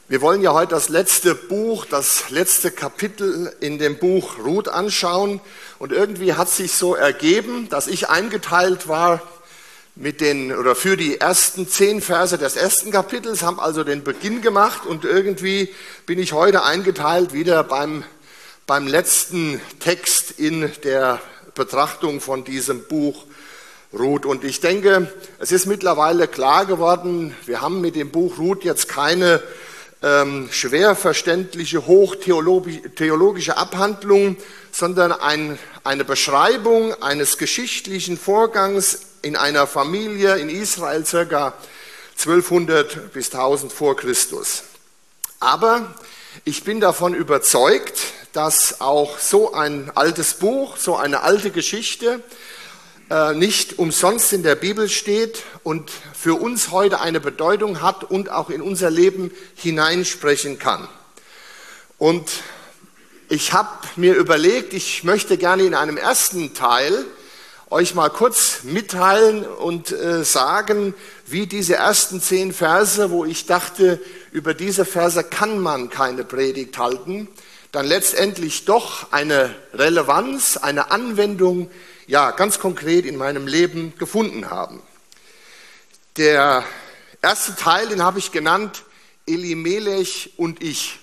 Wir wollen ja heute das letzte Buch, das letzte Kapitel in dem Buch Ruth anschauen. Und irgendwie hat sich so ergeben, dass ich eingeteilt war für die ersten 10 Verse des ersten Kapitels, haben also den Beginn gemacht und irgendwie bin ich heute eingeteilt wieder beim letzten Text in der Betrachtung von diesem Buch Ruth. Und ich denke, es ist mittlerweile klar geworden, wir haben mit dem Buch Ruth jetzt keine schwer verständliche, hochtheologische Abhandlung, sondern eine Beschreibung eines geschichtlichen Vorgangs in einer Familie in Israel ca. 1200 bis 1000 vor Christus. Aber ich bin davon überzeugt, dass auch so ein altes Buch, so eine alte Geschichte nicht umsonst in der Bibel steht und für uns heute eine Bedeutung hat und auch in unser Leben hineinsprechen kann. Und ich habe mir überlegt, ich möchte gerne in einem ersten Teil euch mal kurz mitteilen und sagen, wie diese ersten 10 Verse, wo ich dachte, über diese Verse kann man keine Predigt halten, dann letztendlich doch eine Relevanz, eine Anwendung, ja, ganz konkret in meinem Leben gefunden haben. Der erste Teil, den habe ich genannt, Elimelech und ich.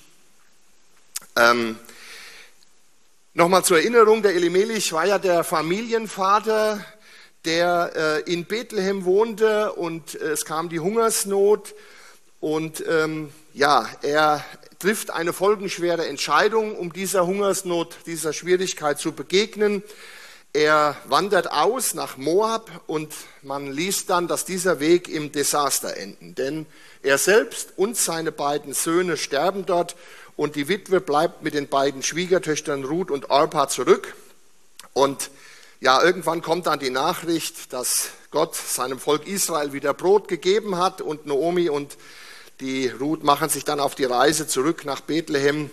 Nochmal zur Erinnerung, der Elimelech war ja der Familienvater, der in Bethlehem wohnte und es kam die Hungersnot und er trifft eine folgenschwere Entscheidung, um dieser Hungersnot, dieser Schwierigkeit zu begegnen. Er wandert aus nach Moab und man liest dann, dass dieser Weg im Desaster enden. Denn er selbst und seine beiden Söhne sterben dort und die Witwe bleibt mit den beiden Schwiegertöchtern Ruth und Orpa zurück. Und ja, irgendwann kommt dann die Nachricht, dass Gott seinem Volk Israel wieder Brot gegeben hat und Naomi und die Ruth machen sich dann auf die Reise zurück nach Bethlehem.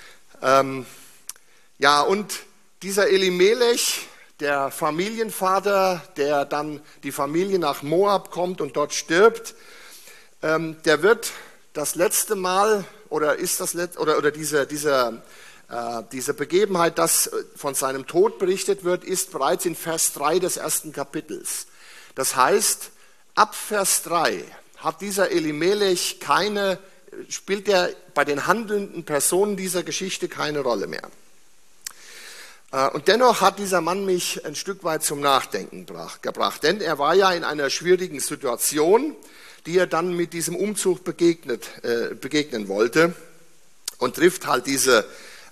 Und dieser Elimelech, der Familienvater, der dann die Familie nach Moab kommt und dort stirbt, der wird das letzte Mal diese Begebenheit, das von seinem Tod berichtet wird, ist bereits in Vers 3 des ersten Kapitels. Das heißt, ab Vers 3 hat dieser Elimelech spielt er bei den handelnden Personen dieser Geschichte keine Rolle mehr. Und dennoch hat dieser Mann mich ein Stück weit zum Nachdenken gebracht, denn er war ja in einer schwierigen Situation, die er dann mit diesem Umzug begegnen wollte und trifft halt diese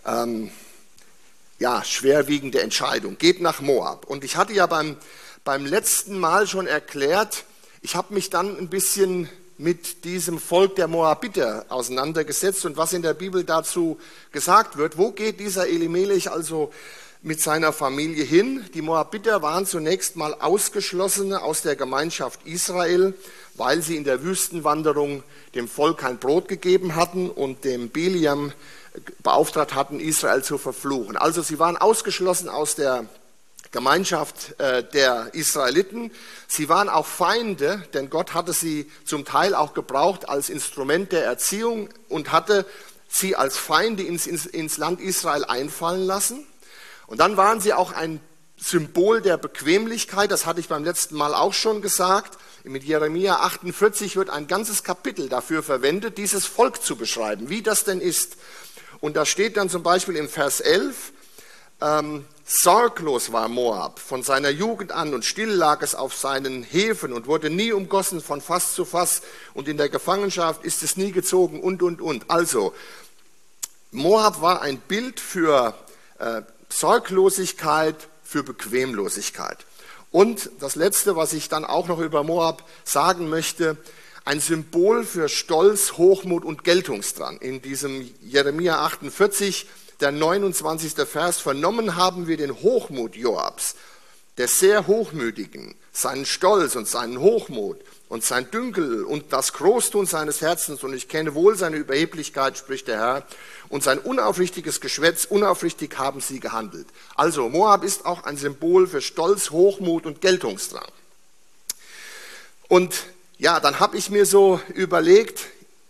schwerwiegende Entscheidung, geht nach Moab. Und ich hatte ja beim letzten Mal schon erklärt, ich habe mich dann ein bisschen mit diesem Volk der Moabiter auseinandergesetzt und was in der Bibel dazu gesagt wird. Wo geht dieser Elimelech also mit seiner Familie hin? Die Moabiter waren zunächst mal Ausgeschlossene aus der Gemeinschaft Israel, weil sie in der Wüstenwanderung dem Volk kein Brot gegeben hatten und dem Biliam beauftragt hatten, Israel zu verfluchen. Also sie waren ausgeschlossen aus der Gemeinschaft der Israeliten. Sie waren auch Feinde, denn Gott hatte sie zum Teil auch gebraucht als Instrument der Erziehung und hatte sie als Feinde ins Land Israel einfallen lassen. Und dann waren sie auch ein Symbol der Bequemlichkeit, das hatte ich beim letzten Mal auch schon gesagt. Mit Jeremia 48 wird ein ganzes Kapitel dafür verwendet, dieses Volk zu beschreiben, wie das denn ist. Und da steht dann zum Beispiel im Vers 11, sorglos war Moab von seiner Jugend an und still lag es auf seinen Häfen und wurde nie umgossen von Fass zu Fass und in der Gefangenschaft ist es nie gezogen und. Also, Moab war ein Bild für Sorglosigkeit, für Bequemlosigkeit. Und das Letzte, was ich dann auch noch über Moab sagen möchte, ein Symbol für Stolz, Hochmut und Geltungsdrang. In diesem Jeremia 48, der 29. Vers, vernommen haben wir den Hochmut Joabs, des sehr Hochmütigen, seinen Stolz und seinen Hochmut und sein Dünkel und das Großtun seines Herzens, und ich kenne wohl seine Überheblichkeit, spricht der Herr, und sein unaufrichtiges Geschwätz, unaufrichtig haben sie gehandelt. Also Moab ist auch ein Symbol für Stolz, Hochmut und Geltungsdrang. Und ja, dann habe ich mir so überlegt,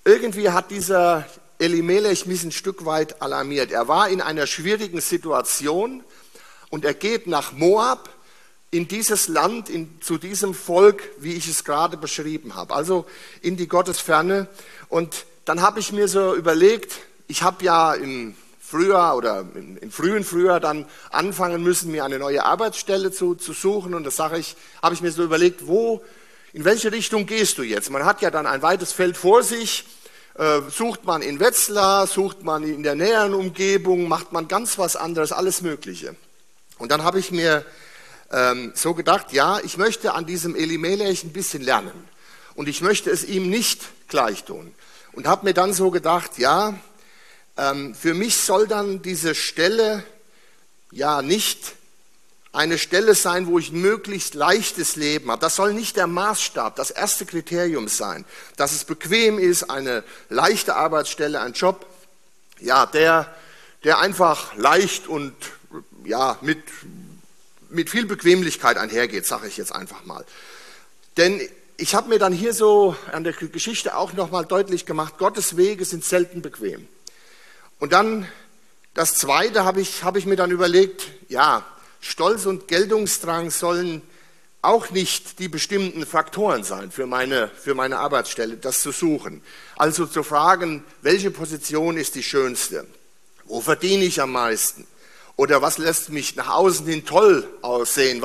irgendwie hat dieser Elimelech mich ein Stück weit alarmiert. Er war in einer schwierigen Situation und er geht nach Moab, in dieses Land, zu diesem Volk, wie ich es gerade beschrieben habe, also in die Gottesferne. Und dann habe ich mir so überlegt, ich habe ja im Frühjahr oder im frühen Frühjahr dann anfangen müssen, mir eine neue Arbeitsstelle zu suchen. Und das habe ich mir so überlegt, in welche Richtung gehst du jetzt? Man hat ja dann ein weites Feld vor sich. Sucht man in Wetzlar, sucht man in der näheren Umgebung, macht man ganz was anderes, alles Mögliche. Und dann habe ich mir so gedacht, ja, ich möchte an diesem Elimelech ein bisschen lernen und ich möchte es ihm nicht gleich tun. Und habe mir dann so gedacht, ja, für mich soll dann diese Stelle ja nicht eine Stelle sein, wo ich ein möglichst leichtes Leben habe. Das soll nicht der Maßstab, das erste Kriterium sein, dass es bequem ist, eine leichte Arbeitsstelle, ein Job, ja, der einfach leicht und ja, mit viel Bequemlichkeit einhergeht, sage ich jetzt einfach mal. Denn ich habe mir dann hier so an der Geschichte auch nochmal deutlich gemacht, Gottes Wege sind selten bequem. Und dann das Zweite habe ich mir dann überlegt, ja, Stolz und Geltungsdrang sollen auch nicht die bestimmten Faktoren sein für meine Arbeitsstelle, das zu suchen. Also zu fragen, welche Position ist die schönste? Wo verdiene ich am meisten? Oder was lässt mich nach außen hin toll aussehen?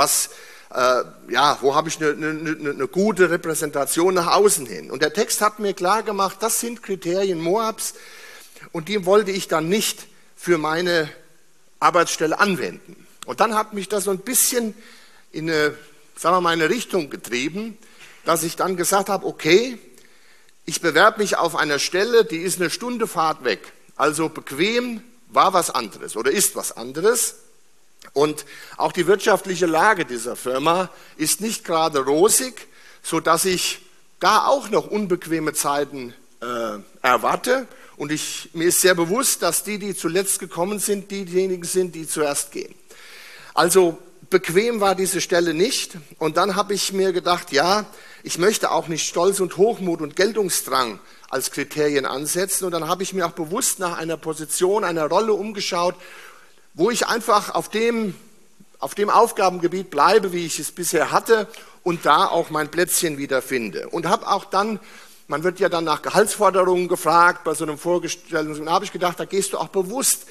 Wo habe ich eine gute Repräsentation nach außen hin? Und der Text hat mir klar gemacht, das sind Kriterien Moabs und die wollte ich dann nicht für meine Arbeitsstelle anwenden. Und dann hat mich das so ein bisschen in eine Richtung getrieben, dass ich dann gesagt habe, okay, ich bewerbe mich auf einer Stelle, die ist eine Stunde Fahrt weg. Also bequem war was anderes oder ist was anderes. Und auch die wirtschaftliche Lage dieser Firma ist nicht gerade rosig, sodass ich da auch noch unbequeme Zeiten erwarte. Und mir ist sehr bewusst, dass die zuletzt gekommen sind, diejenigen sind, die zuerst gehen. Also bequem war diese Stelle nicht. Und dann habe ich mir gedacht, ja, ich möchte auch nicht Stolz und Hochmut und Geltungsdrang als Kriterien ansetzen. Und dann habe ich mir auch bewusst nach einer Position, einer Rolle umgeschaut, wo ich einfach auf dem Aufgabengebiet bleibe, wie ich es bisher hatte und da auch mein Plätzchen wieder finde. Und habe auch dann, man wird ja dann nach Gehaltsforderungen gefragt bei so einem Vorgestellten, und da habe ich gedacht, da gehst du auch bewusst,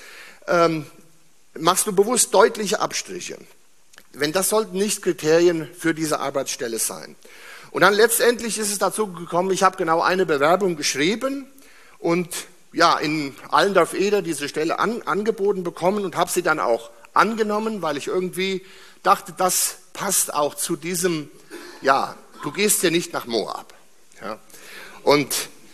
machst du bewusst deutliche Abstriche. Das sollten nicht Kriterien für diese Arbeitsstelle sein. Und dann letztendlich ist es dazu gekommen, ich habe genau eine Bewerbung geschrieben und ja, in Allendorf-Eder diese Stelle angeboten bekommen und habe sie dann auch angenommen, weil ich irgendwie dachte, das passt auch zu diesem, ja, du gehst ja nicht nach Moab. Ja. Und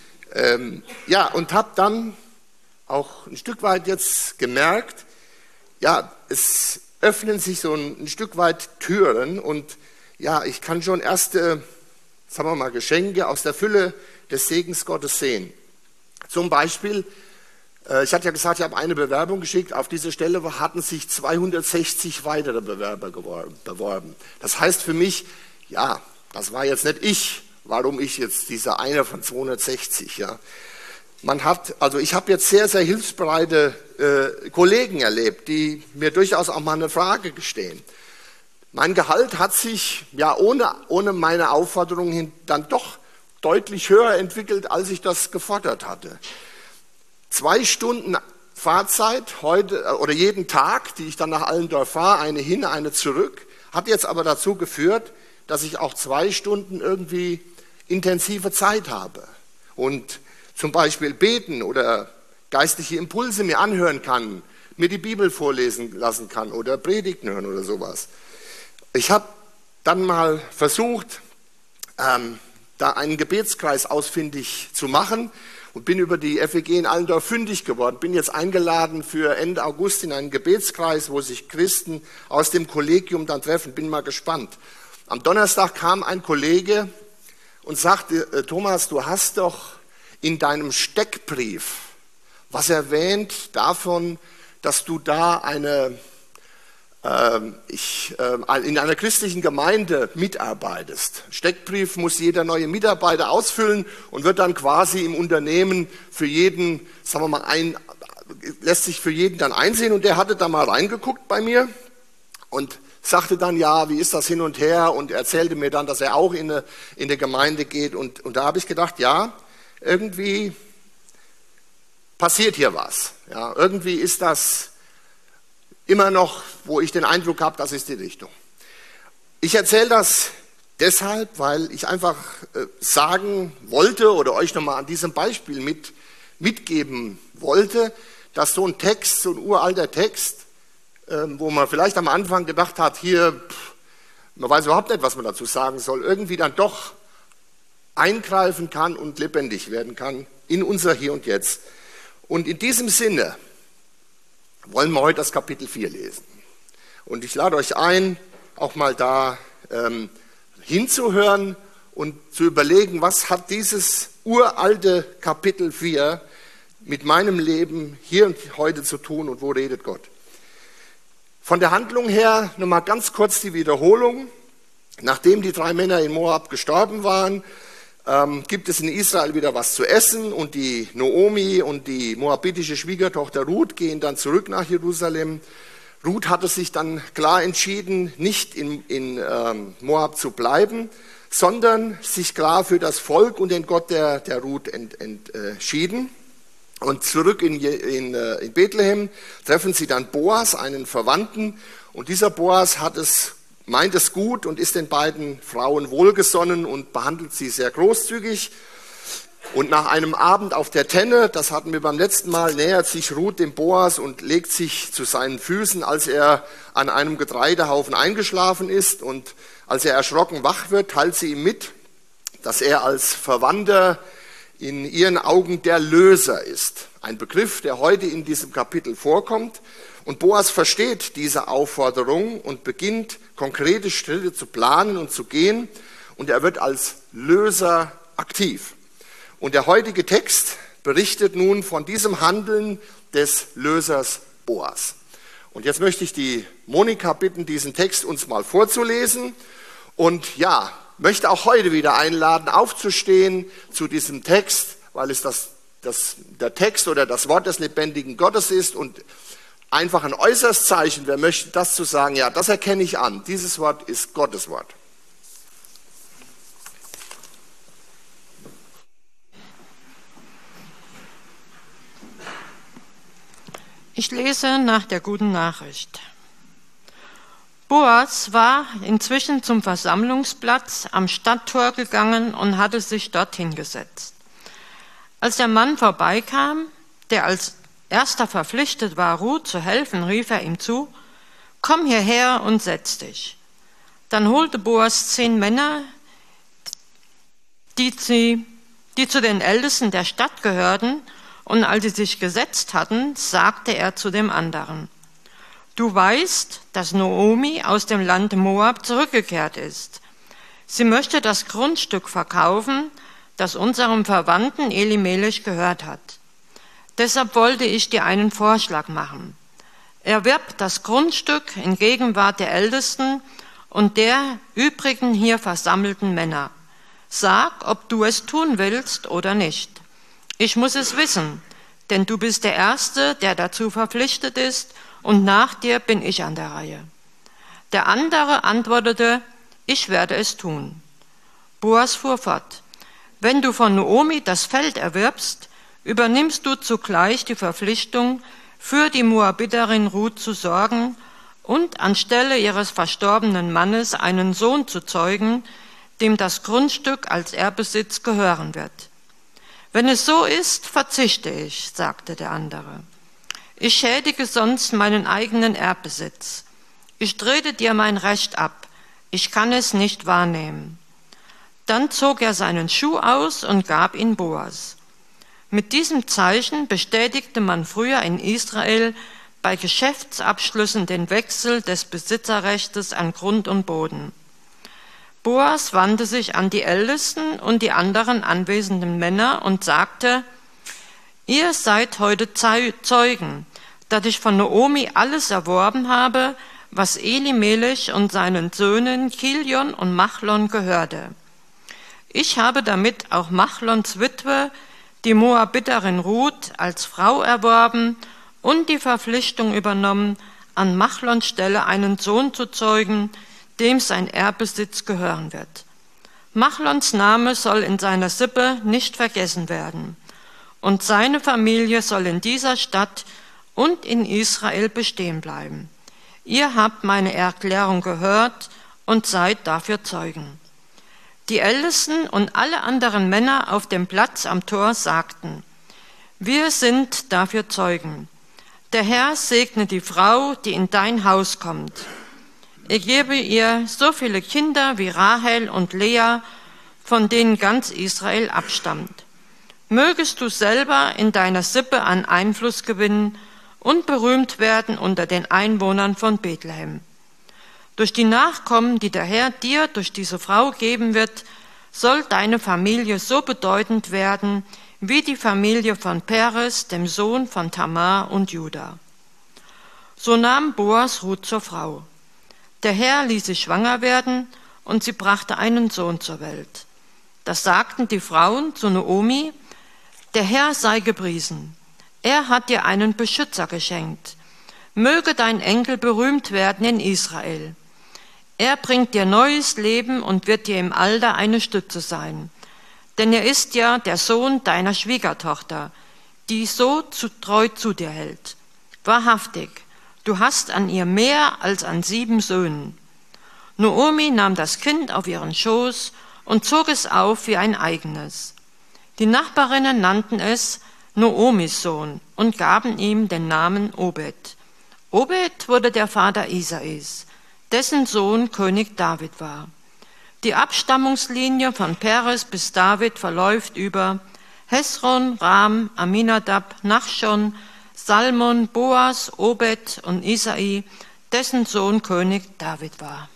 habe dann auch ein Stück weit jetzt gemerkt, ja, es öffnen sich so ein Stück weit Türen und ja, ich kann schon erste, sagen wir mal, Geschenke aus der Fülle des Segens Gottes sehen. Zum Beispiel, ich hatte ja gesagt, ich habe eine Bewerbung geschickt, auf diese Stelle hatten sich 260 weitere Bewerber beworben. Das heißt für mich, ja, das war jetzt nicht ich, warum ich jetzt dieser eine von 260, ja. Ich habe jetzt sehr, sehr hilfsbereite Kollegen erlebt, die mir durchaus auch mal eine Frage stellen. Mein Gehalt hat sich ja ohne meine Aufforderung hin dann doch deutlich höher entwickelt, als ich das gefordert hatte. 2 Stunden Fahrzeit heute oder jeden Tag, die ich dann nach Allendorf fahre, eine hin, eine zurück, hat jetzt aber dazu geführt, dass ich auch 2 Stunden irgendwie intensive Zeit habe und zum Beispiel beten oder geistliche Impulse mir anhören kann, mir die Bibel vorlesen lassen kann oder Predigten hören oder sowas. Ich habe dann mal versucht, da einen Gebetskreis ausfindig zu machen und bin über die FEG in Allendorf fündig geworden. Bin jetzt eingeladen für Ende August in einen Gebetskreis, wo sich Christen aus dem Kollegium dann treffen. Bin mal gespannt. Am Donnerstag kam ein Kollege und sagte, Thomas, du hast doch in deinem Steckbrief was erwähnt davon, dass du da in einer christlichen Gemeinde mitarbeitest. Steckbrief muss jeder neue Mitarbeiter ausfüllen und wird dann quasi im Unternehmen für jeden, sagen wir mal, lässt sich für jeden dann einsehen. Und der hatte da mal reingeguckt bei mir und sagte dann, ja, wie ist das hin und her? Und erzählte mir dann, dass er auch in eine Gemeinde geht. Und da habe ich gedacht, ja, irgendwie passiert hier was. Ja, irgendwie ist das immer noch, wo ich den Eindruck habe, das ist die Richtung. Ich erzähle das deshalb, weil ich einfach sagen wollte oder euch nochmal an diesem Beispiel mitgeben wollte, dass so ein Text, so ein uralter Text, wo man vielleicht am Anfang gedacht hat, man weiß überhaupt nicht, was man dazu sagen soll, irgendwie dann doch eingreifen kann und lebendig werden kann in unser Hier und Jetzt. Und in diesem Sinne wollen wir heute das Kapitel 4 lesen. Und ich lade euch ein, auch mal da hinzuhören und zu überlegen, was hat dieses uralte Kapitel 4 mit meinem Leben hier und heute zu tun und wo redet Gott. Von der Handlung her nochmal ganz kurz die Wiederholung. Nachdem die 3 Männer in Moab gestorben waren, gibt es in Israel wieder was zu essen und die Naomi und die moabitische Schwiegertochter Ruth gehen dann zurück nach Jerusalem. Ruth hatte sich dann klar entschieden, nicht in Moab zu bleiben, sondern sich klar für das Volk und den Gott der Ruth entschieden. Und zurück in Bethlehem treffen sie dann Boas, einen Verwandten, und dieser Boas meint es gut und ist den beiden Frauen wohlgesonnen und behandelt sie sehr großzügig. Und nach einem Abend auf der Tenne, das hatten wir beim letzten Mal, nähert sich Ruth dem Boas und legt sich zu seinen Füßen, als er an einem Getreidehaufen eingeschlafen ist. Und als er erschrocken wach wird, teilt sie ihm mit, dass er als Verwandter in ihren Augen der Löser ist. Ein Begriff, der heute in diesem Kapitel vorkommt. Und Boas versteht diese Aufforderung und beginnt, konkrete Schritte zu planen und zu gehen. Und er wird als Löser aktiv. Und der heutige Text berichtet nun von diesem Handeln des Lösers Boas. Und jetzt möchte ich die Monika bitten, diesen Text uns mal vorzulesen. Und ja, möchte auch heute wieder einladen, aufzustehen zu diesem Text, weil es der Text oder das Wort des lebendigen Gottes ist und einfach ein äußeres Zeichen, wer möchte das zu sagen, ja, das erkenne ich an, dieses Wort ist Gottes Wort. Ich lese nach der guten Nachricht. Boas war inzwischen zum Versammlungsplatz am Stadttor gegangen und hatte sich dorthin gesetzt. Als der Mann vorbeikam, der als erster verpflichtet war, Ruth zu helfen, rief er ihm zu: Komm hierher und setz dich. Dann holte Boas 10 Männer, die zu den Ältesten der Stadt gehörten, und als sie sich gesetzt hatten, sagte er zu dem anderen: Du weißt, dass Naomi aus dem Land Moab zurückgekehrt ist. Sie möchte das Grundstück verkaufen, das unserem Verwandten Elimelech gehört hat. Deshalb wollte ich dir einen Vorschlag machen. Erwirb das Grundstück in Gegenwart der Ältesten und der übrigen hier versammelten Männer. Sag, ob du es tun willst oder nicht. Ich muss es wissen, denn du bist der Erste, der dazu verpflichtet ist, und nach dir bin ich an der Reihe. Der andere antwortete: Ich werde es tun. Boas fuhr fort: Wenn du von Naomi das Feld erwirbst, übernimmst du zugleich die Verpflichtung, für die Moabiterin Ruth zu sorgen und anstelle ihres verstorbenen Mannes einen Sohn zu zeugen, dem das Grundstück als Erbbesitz gehören wird. Wenn es so ist, verzichte ich, sagte der andere. Ich schädige sonst meinen eigenen Erbbesitz. Ich trete dir mein Recht ab. Ich kann es nicht wahrnehmen. Dann zog er seinen Schuh aus und gab ihn Boas. Mit diesem Zeichen bestätigte man früher in Israel bei Geschäftsabschlüssen den Wechsel des Besitzerrechtes an Grund und Boden. Boas wandte sich an die Ältesten und die anderen anwesenden Männer und sagte: Ihr seid heute Zeugen, dass ich von Naomi alles erworben habe, was Elimelech und seinen Söhnen Chilion und Machlon gehörte. Ich habe damit auch Machlons Witwe, die Moabiterin Ruth, als Frau erworben und die Verpflichtung übernommen, an Machlons Stelle einen Sohn zu zeugen, dem sein Erbbesitz gehören wird. Machlons Name soll in seiner Sippe nicht vergessen werden, und seine Familie soll in dieser Stadt und in Israel bestehen bleiben. Ihr habt meine Erklärung gehört und seid dafür Zeugen. Die Ältesten und alle anderen Männer auf dem Platz am Tor sagten: Wir sind dafür Zeugen. Der Herr segne die Frau, die in dein Haus kommt. Er gebe ihr so viele Kinder wie Rahel und Lea, von denen ganz Israel abstammt. Mögest du selber in deiner Sippe an Einfluss gewinnen und berühmt werden unter den Einwohnern von Bethlehem. Durch die Nachkommen, die der Herr dir durch diese Frau geben wird, soll deine Familie so bedeutend werden wie die Familie von Peres, dem Sohn von Tamar und Juda. So nahm Boas Ruth zur Frau. Der Herr ließ sie schwanger werden und sie brachte einen Sohn zur Welt. Das sagten die Frauen zu Naomi: Der Herr sei gepriesen. Er hat dir einen Beschützer geschenkt. Möge dein Enkel berühmt werden in Israel. Er bringt dir neues Leben und wird dir im Alter eine Stütze sein. Denn er ist ja der Sohn deiner Schwiegertochter, die so treu zu dir hält. Wahrhaftig, du hast an ihr mehr als an 7 Söhnen. Naomi nahm das Kind auf ihren Schoß und zog es auf wie ein eigenes. Die Nachbarinnen nannten es Naomis Sohn und gaben ihm den Namen Obed. Obed wurde der Vater Isais, dessen Sohn König David war. Die Abstammungslinie von Peres bis David verläuft über Hesron, Ram, Aminadab, Nachschon, Salmon, Boas, Obed und Isai, dessen Sohn König David war.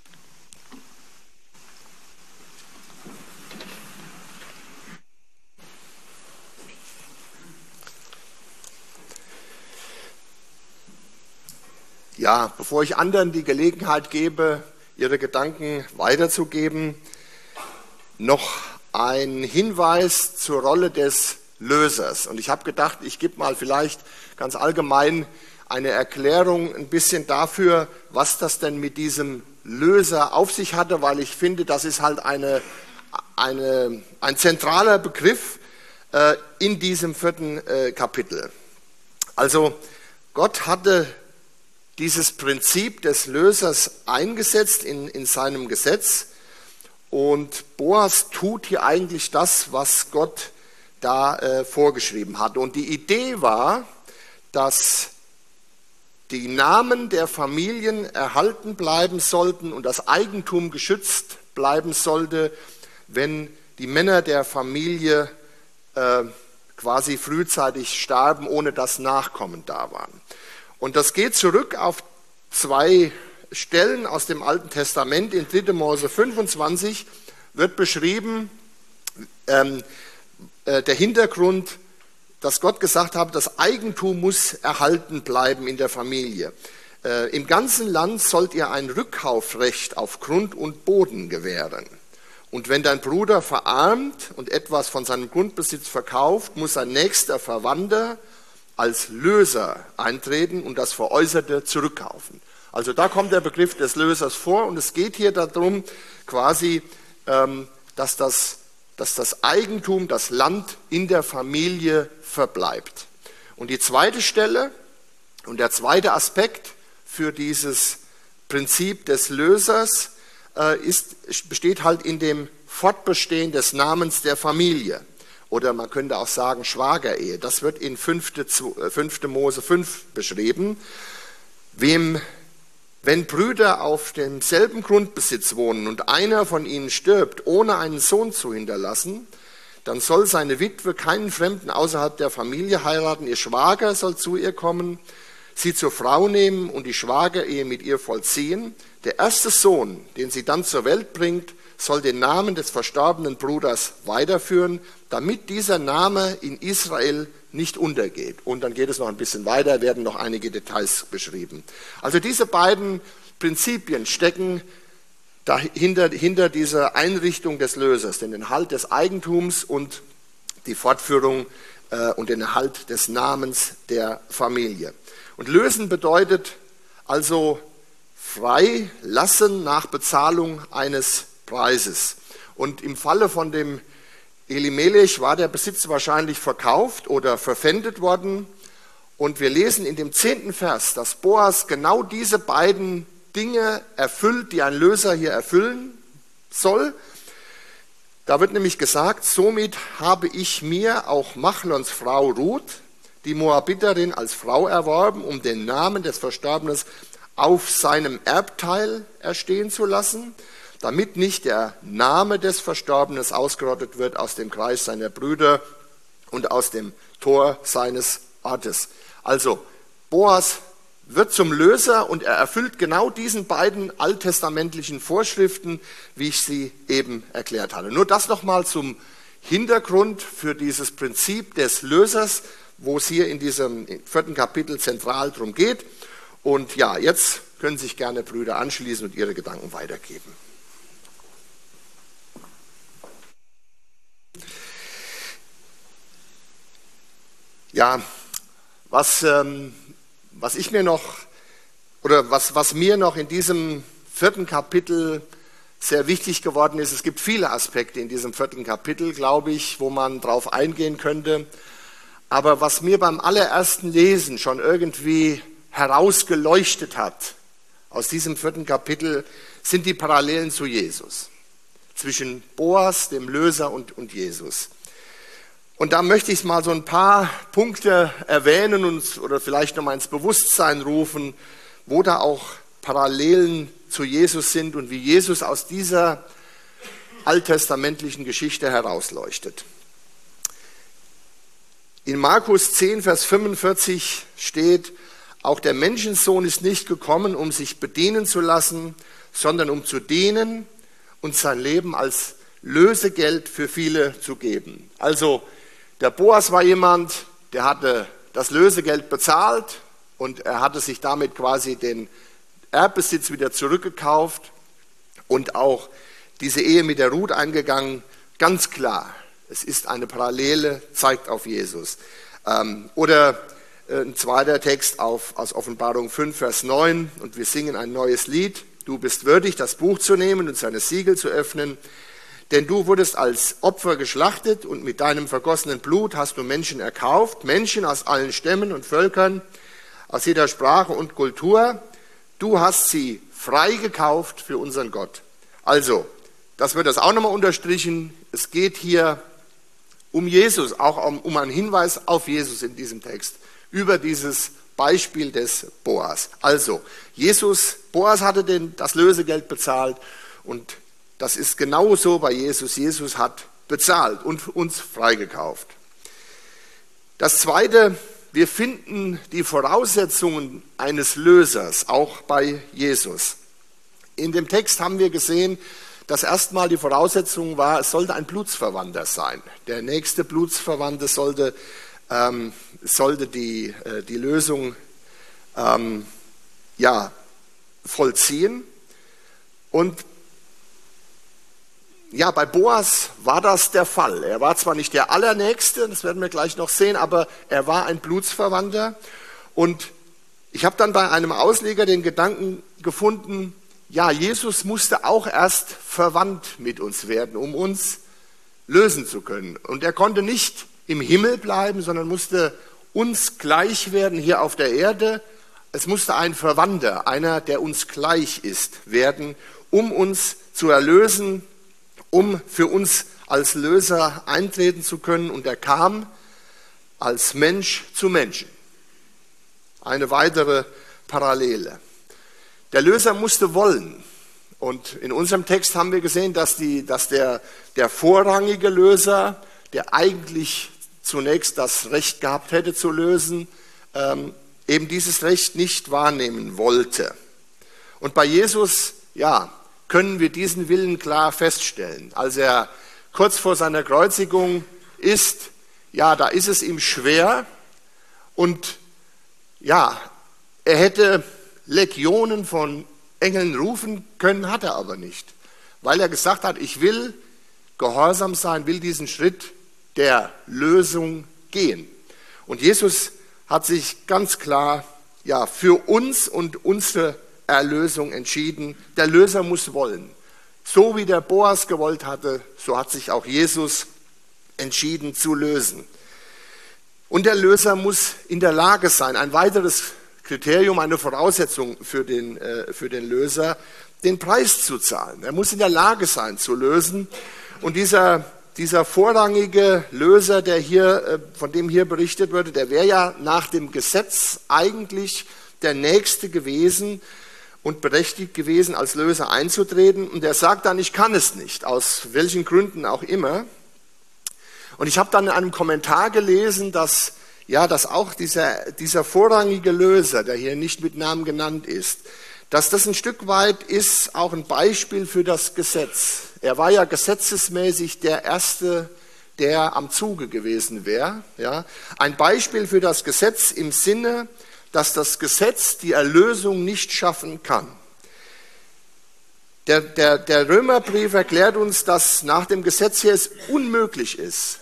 Ja, bevor ich anderen die Gelegenheit gebe, ihre Gedanken weiterzugeben, noch ein Hinweis zur Rolle des Lösers. Und ich habe gedacht, ich gebe mal vielleicht ganz allgemein eine Erklärung ein bisschen dafür, was das denn mit diesem Löser auf sich hatte, weil ich finde, das ist halt ein zentraler Begriff in diesem 4. Kapitel. Also Gott hatte dieses Prinzip des Lösers eingesetzt in seinem Gesetz, und Boas tut hier eigentlich das, was Gott da vorgeschrieben hat. Und die Idee war, dass die Namen der Familien erhalten bleiben sollten und das Eigentum geschützt bleiben sollte, wenn die Männer der Familie quasi frühzeitig starben, ohne dass Nachkommen da waren. Und das geht zurück auf 2 Stellen aus dem Alten Testament. In 3. Mose 25 wird beschrieben der Hintergrund, dass Gott gesagt hat, das Eigentum muss erhalten bleiben in der Familie. Im ganzen Land sollt ihr ein Rückkaufrecht auf Grund und Boden gewähren. Und wenn dein Bruder verarmt und etwas von seinem Grundbesitz verkauft, muss sein nächster Verwandter als Löser eintreten und das Veräußerte zurückkaufen. Also da kommt der Begriff des Lösers vor, und es geht hier darum, quasi, dass das Eigentum, das Land in der Familie verbleibt. Und die zweite Stelle und der zweite Aspekt für dieses Prinzip des Lösers besteht halt in dem Fortbestehen des Namens der Familie. Oder man könnte auch sagen Schwagerehe. Das wird in 5. Mose 5 beschrieben. Wenn Brüder auf demselben Grundbesitz wohnen und einer von ihnen stirbt, ohne einen Sohn zu hinterlassen, dann soll seine Witwe keinen Fremden außerhalb der Familie heiraten. Ihr Schwager soll zu ihr kommen, sie zur Frau nehmen und die Schwagerehe mit ihr vollziehen. Der erste Sohn, den sie dann zur Welt bringt, soll den Namen des verstorbenen Bruders weiterführen, damit dieser Name in Israel nicht untergeht. Und dann geht es noch ein bisschen weiter, werden noch einige Details beschrieben. Also diese beiden Prinzipien stecken hinter dieser Einrichtung des Lösers, den Erhalt des Eigentums und die Fortführung und den Erhalt des Namens der Familie. Und lösen bedeutet also frei lassen nach Bezahlung eines Preises. Und im Falle von dem Elimelech war der Besitz wahrscheinlich verkauft oder verpfändet worden. Und wir lesen in dem 10. Vers, dass Boas genau diese beiden Dinge erfüllt, die ein Löser hier erfüllen soll. Da wird nämlich gesagt, somit habe ich mir auch Machlons Frau Ruth, die Moabiterin, als Frau erworben, um den Namen des Verstorbenen auf seinem Erbteil erstehen zu lassen, damit nicht der Name des Verstorbenen ausgerottet wird aus dem Kreis seiner Brüder und aus dem Tor seines Ortes. Also Boas wird zum Löser und er erfüllt genau diesen beiden alttestamentlichen Vorschriften, wie ich sie eben erklärt hatte. Nur das nochmal zum Hintergrund für dieses Prinzip des Lösers, wo es hier in diesem 4. Kapitel zentral drum geht. Und ja, jetzt können sich gerne Brüder anschließen und ihre Gedanken weitergeben. Ja, was mir noch in diesem 4. Kapitel sehr wichtig geworden ist, es gibt viele Aspekte in diesem 4. Kapitel, glaube ich, wo man drauf eingehen könnte. Aber was mir beim allerersten Lesen schon irgendwie herausgeleuchtet hat aus diesem 4. Kapitel, sind die Parallelen zu Jesus. Zwischen Boas, dem Löser, und Jesus. Und da möchte ich mal so ein paar Punkte erwähnen oder vielleicht nochmal ins Bewusstsein rufen, wo da auch Parallelen zu Jesus sind und wie Jesus aus dieser alttestamentlichen Geschichte herausleuchtet. In Markus 10, Vers 45 steht, auch der Menschensohn ist nicht gekommen, um sich bedienen zu lassen, sondern um zu dienen und sein Leben als Lösegeld für viele zu geben. Also der Boas war jemand, der hatte das Lösegeld bezahlt und er hatte sich damit quasi den Erbbesitz wieder zurückgekauft und auch diese Ehe mit der Ruth eingegangen. Ganz klar, es ist eine Parallele, zeigt auf Jesus. Oder ein zweiter Text aus Offenbarung 5, Vers 9, und wir singen ein neues Lied. Du bist würdig, das Buch zu nehmen und seine Siegel zu öffnen, denn du wurdest als Opfer geschlachtet und mit deinem vergossenen Blut hast du Menschen erkauft, Menschen aus allen Stämmen und Völkern, aus jeder Sprache und Kultur. Du hast sie frei gekauft für unseren Gott. Also, das wird das auch nochmal unterstrichen. Es geht hier um Jesus, auch um einen Hinweis auf Jesus in diesem Text, über dieses Beispiel des Boas. Also, Boas hatte das Lösegeld bezahlt und das ist genauso bei Jesus. Jesus hat bezahlt und uns freigekauft. Das Zweite, wir finden die Voraussetzungen eines Lösers auch bei Jesus. In dem Text haben wir gesehen, dass erstmal die Voraussetzung war, es sollte ein Blutsverwandter sein. Der nächste Blutsverwandte sollte die Lösung vollziehen. Und ja, bei Boas war das der Fall. Er war zwar nicht der Allernächste, das werden wir gleich noch sehen, aber er war ein Blutsverwandter. Und ich habe dann bei einem Ausleger den Gedanken gefunden, ja, Jesus musste auch erst verwandt mit uns werden, um uns lösen zu können. Und er konnte nicht im Himmel bleiben, sondern musste uns gleich werden hier auf der Erde. Es musste ein Verwandter, einer, der uns gleich ist, werden, um uns zu erlösen, um für uns als Löser eintreten zu können. Und er kam als Mensch zu Menschen. Eine weitere Parallele. Der Löser musste wollen. Und in unserem Text haben wir gesehen, dass der vorrangige Löser, der eigentlich zunächst das Recht gehabt hätte zu lösen, eben dieses Recht nicht wahrnehmen wollte. Und bei Jesus, ja, können wir diesen Willen klar feststellen. Als er kurz vor seiner Kreuzigung ist, ja, da ist es ihm schwer und ja, er hätte Legionen von Engeln rufen können, hat er aber nicht, weil er gesagt hat, ich will gehorsam sein, will diesen Schritt der Lösung gehen. Und Jesus hat sich ganz klar ja, für uns und unsere Erlösung entschieden. Der Löser muss wollen. So wie der Boas gewollt hatte, so hat sich auch Jesus entschieden zu lösen. Und der Löser muss in der Lage sein, ein weiteres Kriterium, eine Voraussetzung für den Löser, den Preis zu zahlen. Er muss in der Lage sein zu lösen. Und dieser vorrangige Löser, von dem hier berichtet wurde, der wäre ja nach dem Gesetz eigentlich der Nächste gewesen und berechtigt gewesen, als Löser einzutreten. Und er sagt dann, ich kann es nicht, aus welchen Gründen auch immer. Und ich habe dann in einem Kommentar gelesen, dass auch dieser vorrangige Löser, der hier nicht mit Namen genannt ist, dass das ein Stück weit ist auch ein Beispiel für das Gesetz. Er war ja gesetzesmäßig der Erste, der am Zuge gewesen wäre. Ja. Ein Beispiel für das Gesetz im Sinne, dass das Gesetz die Erlösung nicht schaffen kann. Der Römerbrief erklärt uns, dass nach dem Gesetz her es unmöglich ist,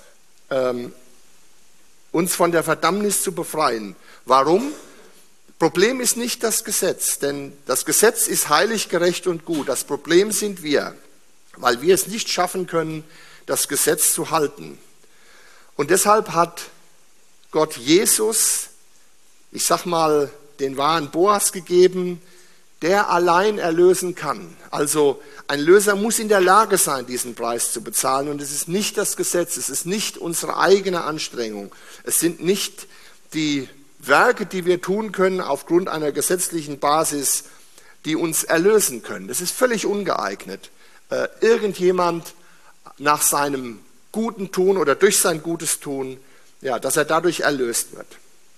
uns von der Verdammnis zu befreien. Warum? Problem ist nicht das Gesetz, denn das Gesetz ist heilig, gerecht und gut. Das Problem sind wir, weil wir es nicht schaffen können, das Gesetz zu halten. Und deshalb hat Gott Jesus, ich sag mal, den wahren Boas gegeben, der allein erlösen kann. Also ein Löser muss in der Lage sein, diesen Preis zu bezahlen. Und es ist nicht das Gesetz, es ist nicht unsere eigene Anstrengung. Es sind nicht die Werke, die wir tun können aufgrund einer gesetzlichen Basis, die uns erlösen können. Das ist völlig ungeeignet. Irgendjemand nach seinem guten Tun oder durch sein gutes Tun, ja, dass er dadurch erlöst wird.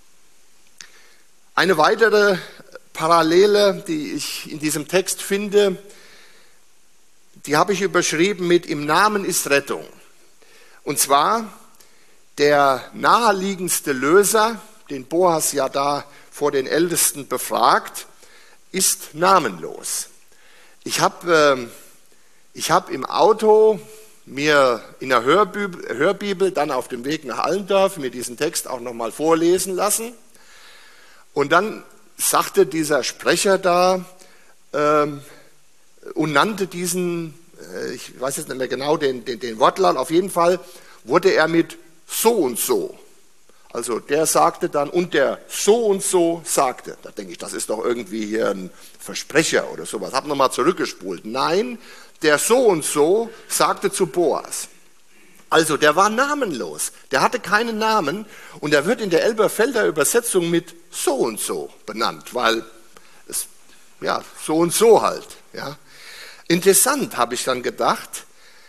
Eine weitere Parallele, die ich in diesem Text finde, die habe ich überschrieben mit "Im Namen ist Rettung". Und zwar der naheliegendste Löser, den Boas ja da vor den Ältesten befragt, ist namenlos. Ich habe im Auto mir in der Hörbibel dann auf dem Weg nach Allendorf mir diesen Text auch nochmal vorlesen lassen. Und dann sagte dieser Sprecher da und nannte diesen, ich weiß jetzt nicht mehr genau den Wortlaut, auf jeden Fall wurde er mit so und so. Also der sagte dann, und der so und so sagte. Da denke ich, das ist doch irgendwie hier ein Versprecher oder sowas. Hab nochmal zurückgespult. Nein, der so und so sagte zu Boas. Also der war namenlos. Der hatte keinen Namen und er wird in der Elberfelder Übersetzung mit so und so benannt, weil es, ja, so und so halt. Ja. Interessant, habe ich dann gedacht.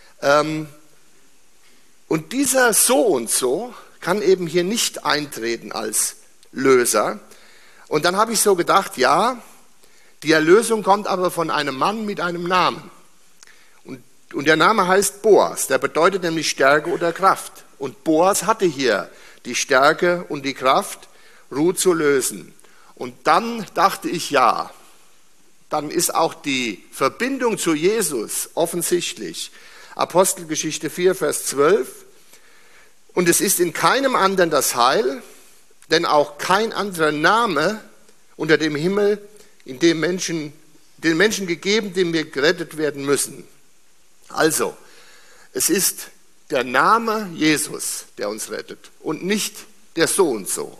Und dieser so und so kann eben hier nicht eintreten als Löser. Und dann habe ich so gedacht, ja, die Erlösung kommt aber von einem Mann mit einem Namen. Und der Name heißt Boas, der bedeutet nämlich Stärke oder Kraft. Und Boas hatte hier die Stärke und die Kraft, Ruth zu lösen. Und dann dachte ich, ja, dann ist auch die Verbindung zu Jesus offensichtlich. Apostelgeschichte 4, Vers 12. Und es ist in keinem anderen das Heil, denn auch kein anderer Name unter dem Himmel, in dem den Menschen gegeben, dem wir gerettet werden müssen. Also, es ist der Name Jesus, der uns rettet und nicht der so und so.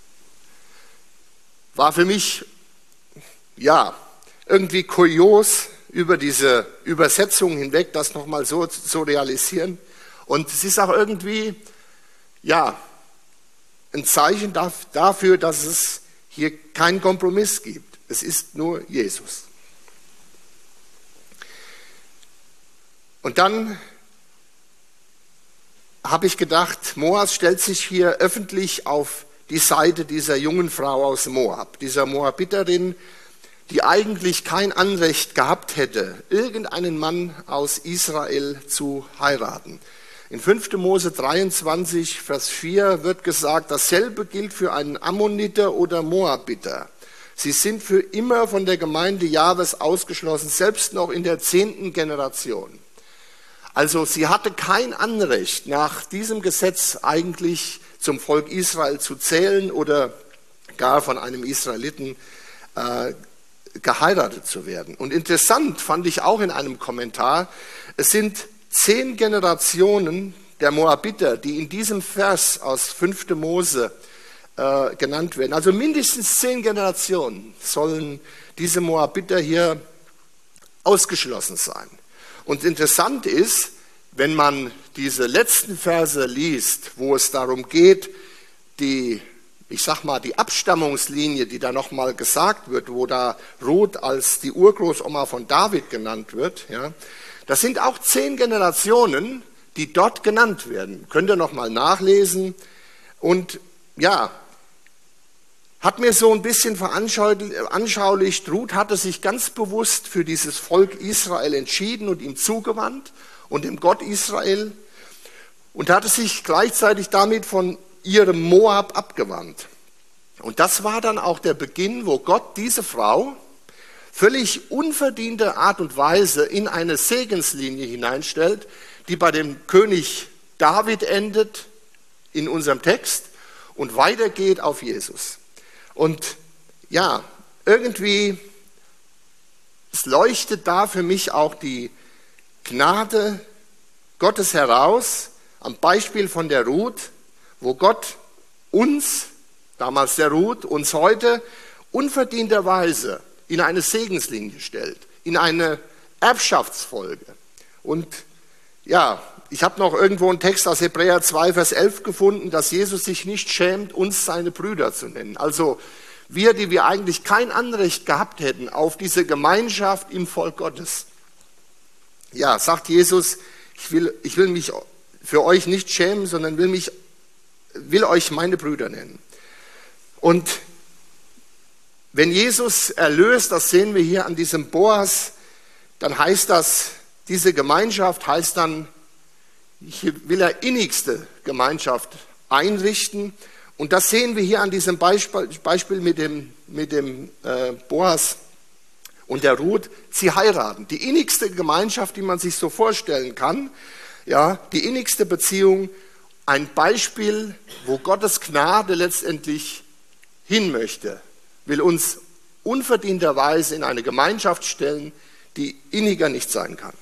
War für mich, ja, irgendwie kurios über diese Übersetzung hinweg, das nochmal so zu realisieren. Und es ist auch irgendwie, ja, ein Zeichen dafür, dass es hier keinen Kompromiss gibt. Es ist nur Jesus. Und dann habe ich gedacht, Boas stellt sich hier öffentlich auf die Seite dieser jungen Frau aus Moab, dieser Moabiterin, die eigentlich kein Anrecht gehabt hätte, irgendeinen Mann aus Israel zu heiraten. In 5. Mose 23, Vers 4 wird gesagt, dasselbe gilt für einen Ammoniter oder Moabiter. Sie sind für immer von der Gemeinde Jahwes ausgeschlossen, selbst noch in der 10. Generation. Also sie hatte kein Anrecht, nach diesem Gesetz eigentlich zum Volk Israel zu zählen oder gar von einem Israeliten geheiratet zu werden. Und interessant fand ich auch in einem Kommentar, es sind 10 Generationen der Moabiter, die in diesem Vers aus 5. Mose genannt werden. Also mindestens 10 Generationen sollen diese Moabiter hier ausgeschlossen sein. Und interessant ist, wenn man diese letzten Verse liest, wo es darum geht, die Abstammungslinie, die da nochmal gesagt wird, wo da Ruth als die Urgroßoma von David genannt wird, ja, das sind auch 10 Generationen, die dort genannt werden. Könnt ihr nochmal nachlesen. Und ja, hat mir so ein bisschen veranschaulicht, Ruth hatte sich ganz bewusst für dieses Volk Israel entschieden und ihm zugewandt und dem Gott Israel und hatte sich gleichzeitig damit von ihrem Moab abgewandt. Und das war dann auch der Beginn, wo Gott diese Frau völlig unverdiente Art und Weise in eine Segenslinie hineinstellt, die bei dem König David endet in unserem Text und weitergeht auf Jesus. Und ja, irgendwie, es leuchtet da für mich auch die Gnade Gottes heraus, am Beispiel von der Ruth, wo Gott uns, damals der Ruth, uns heute unverdienterweise in eine Segenslinie stellt, in eine Erbschaftsfolge. Und ja, ich habe noch irgendwo einen Text aus Hebräer 2, Vers 11 gefunden, dass Jesus sich nicht schämt, uns seine Brüder zu nennen. Also wir, die wir eigentlich kein Anrecht gehabt hätten auf diese Gemeinschaft im Volk Gottes. Ja, sagt Jesus, ich will mich für euch nicht schämen, sondern will euch meine Brüder nennen. Und wenn Jesus erlöst, das sehen wir hier an diesem Boas, dann heißt das, diese Gemeinschaft heißt dann, hier will er innigste Gemeinschaft einrichten. Und das sehen wir hier an diesem Beispiel mit dem Boas und der Ruth. Sie heiraten. Die innigste Gemeinschaft, die man sich so vorstellen kann. Ja, die innigste Beziehung. Ein Beispiel, wo Gottes Gnade letztendlich hin möchte. Will uns unverdienterweise in eine Gemeinschaft stellen, die inniger nicht sein kann.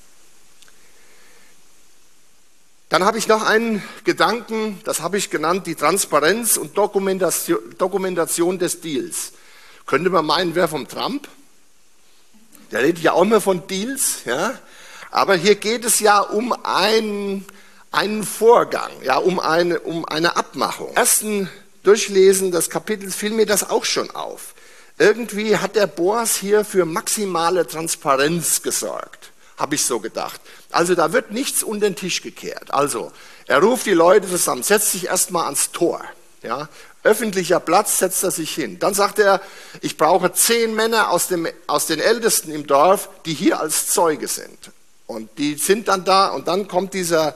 Dann habe ich noch einen Gedanken, das habe ich genannt, die Transparenz und Dokumentation des Deals. Könnte man meinen, wer vom Trump? Der redet ja auch immer von Deals, ja? Aber hier geht es ja um einen Vorgang, ja, um eine Abmachung. Im ersten Durchlesen des Kapitels fiel mir das auch schon auf. Irgendwie hat der Boas hier für maximale Transparenz gesorgt, habe ich so gedacht. Also da wird nichts unter den Tisch gekehrt. Also er ruft die Leute zusammen, setzt sich erstmal ans Tor. Ja, öffentlicher Platz, setzt er sich hin. Dann sagt er, ich brauche 10 Männer aus den Ältesten im Dorf, die hier als Zeuge sind. Und die sind dann da und dann kommt dieser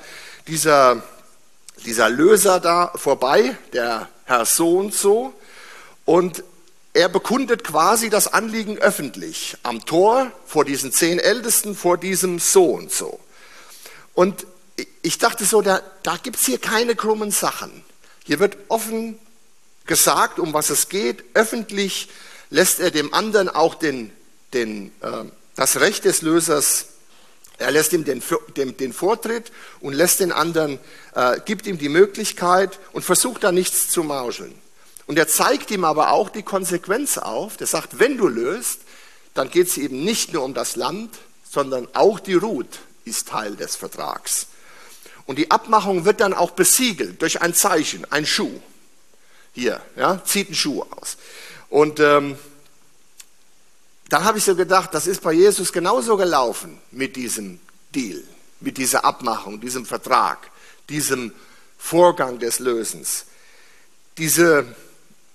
Löser da vorbei, der Herr so und so, und er bekundet quasi das Anliegen öffentlich am Tor vor diesen 10 Ältesten, vor diesem so und so. Und ich dachte so, da gibt es hier keine krummen Sachen. Hier wird offen gesagt, um was es geht. Öffentlich lässt er dem anderen auch das Recht des Lösers, er lässt ihm den Vortritt und lässt den anderen, gibt ihm die Möglichkeit und versucht da nichts zu mauscheln. Und er zeigt ihm aber auch die Konsequenz auf. Der sagt, wenn du löst, dann geht es eben nicht nur um das Land, sondern auch die Ruth ist Teil des Vertrags. Und die Abmachung wird dann auch besiegelt durch ein Zeichen, ein Schuh. Hier, ja, zieht einen Schuh aus. Und dann habe ich so gedacht, das ist bei Jesus genauso gelaufen mit diesem Deal, mit dieser Abmachung, diesem Vertrag, diesem Vorgang des Lösens. Diese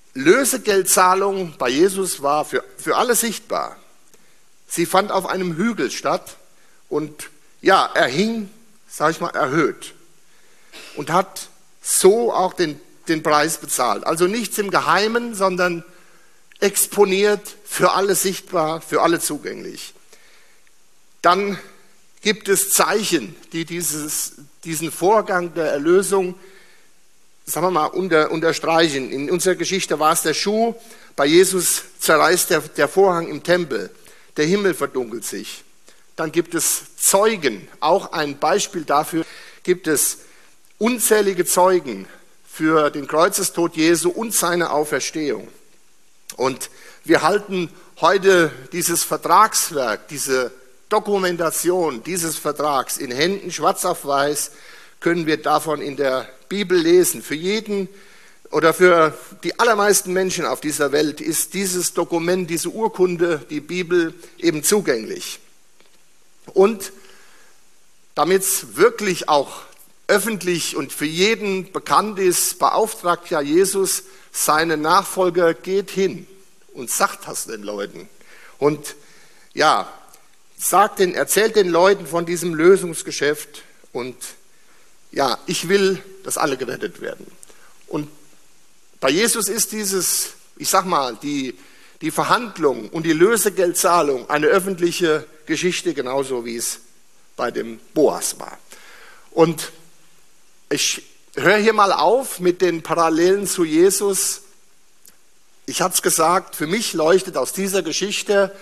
Lösegeldzahlung bei Jesus war für alle sichtbar. Sie fand auf einem Hügel statt und ja, er hing, sag ich mal, erhöht und hat so auch den Preis bezahlt. Also nichts im Geheimen, sondern exponiert, für alle sichtbar, für alle zugänglich. Dann gibt es Zeichen, die diesen Vorgang der Erlösung, sagen wir mal, unterstreichen. In unserer Geschichte war es der Schuh, bei Jesus zerreißt der Vorhang im Tempel, der Himmel verdunkelt sich. Dann gibt es Zeugen, auch ein Beispiel dafür, gibt es unzählige Zeugen für den Kreuzestod Jesu und seine Auferstehung. Und wir halten heute dieses Vertragswerk, diese Dokumentation dieses Vertrags in Händen, schwarz auf weiß, können wir davon in der Bibel lesen. Für jeden oder für die allermeisten Menschen auf dieser Welt ist dieses Dokument, diese Urkunde, die Bibel eben zugänglich. Und damit es wirklich auch öffentlich und für jeden bekannt ist, beauftragt ja Jesus seine Nachfolger, geht hin und sagt das den Leuten. Und ja, erzählt den Leuten von diesem Lösungsgeschäft und ja, ich will, dass alle gerettet werden. Und bei Jesus ist dieses, ich sag mal, die Verhandlung und die Lösegeldzahlung eine öffentliche Geschichte, genauso wie es bei dem Boas war. Und ich höre hier mal auf mit den Parallelen zu Jesus. Ich hatte es gesagt, für mich leuchtet aus dieser Geschichte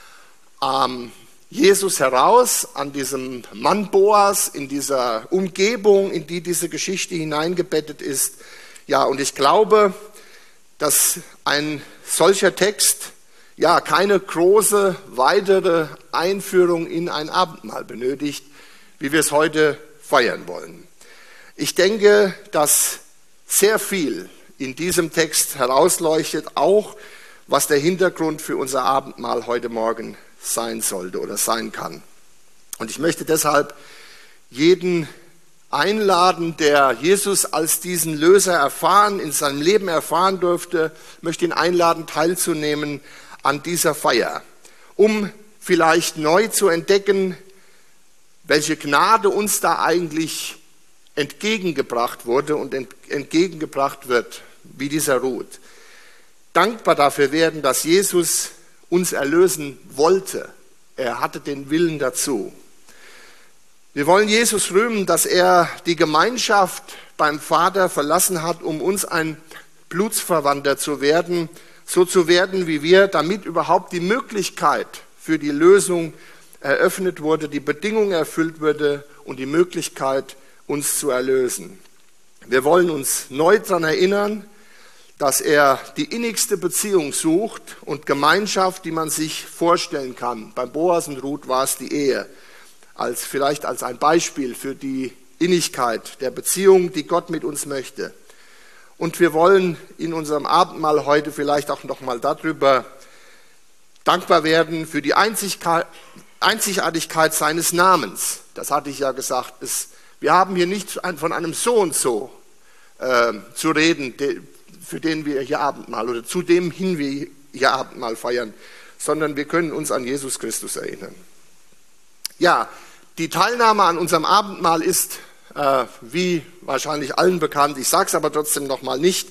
Jesus heraus, an diesem Mann Boas, in dieser Umgebung, in die diese Geschichte hineingebettet ist. Ja, und ich glaube, dass ein solcher Text ja keine große weitere Einführung in ein Abendmahl benötigt, wie wir es heute feiern wollen. Ich denke, dass sehr viel in diesem Text herausleuchtet, auch was der Hintergrund für unser Abendmahl heute Morgen sein sollte oder sein kann. Und ich möchte deshalb jeden einladen, der Jesus als diesen Löser in seinem Leben erfahren durfte, möchte ihn einladen, teilzunehmen an dieser Feier, um vielleicht neu zu entdecken, welche Gnade uns da eigentlich entgegengebracht wurde und entgegengebracht wird, wie dieser Ruth. Dankbar dafür werden, dass Jesus uns erlösen wollte. Er hatte den Willen dazu. Wir wollen Jesus rühmen, dass er die Gemeinschaft beim Vater verlassen hat, um uns ein Blutsverwandter zu werden, so zu werden wie wir, damit überhaupt die Möglichkeit für die Lösung eröffnet wurde, die Bedingung erfüllt wurde und die Möglichkeit, uns zu erlösen. Wir wollen uns neu daran erinnern, dass er die innigste Beziehung sucht und Gemeinschaft, die man sich vorstellen kann. Beim Boas und Ruth war es die Ehe, vielleicht als ein Beispiel für die Innigkeit der Beziehung, die Gott mit uns möchte. Und wir wollen in unserem Abendmahl heute vielleicht auch nochmal darüber dankbar werden für die Einzigartigkeit seines Namens. Das hatte ich ja gesagt. Wir haben hier nicht von einem so und so zu reden, für den wir hier Abendmahl oder zu dem hin wir hier Abendmahl feiern, sondern wir können uns an Jesus Christus erinnern. Ja, die Teilnahme an unserem Abendmahl ist, wie wahrscheinlich allen bekannt, ich sage es aber trotzdem nochmal nicht,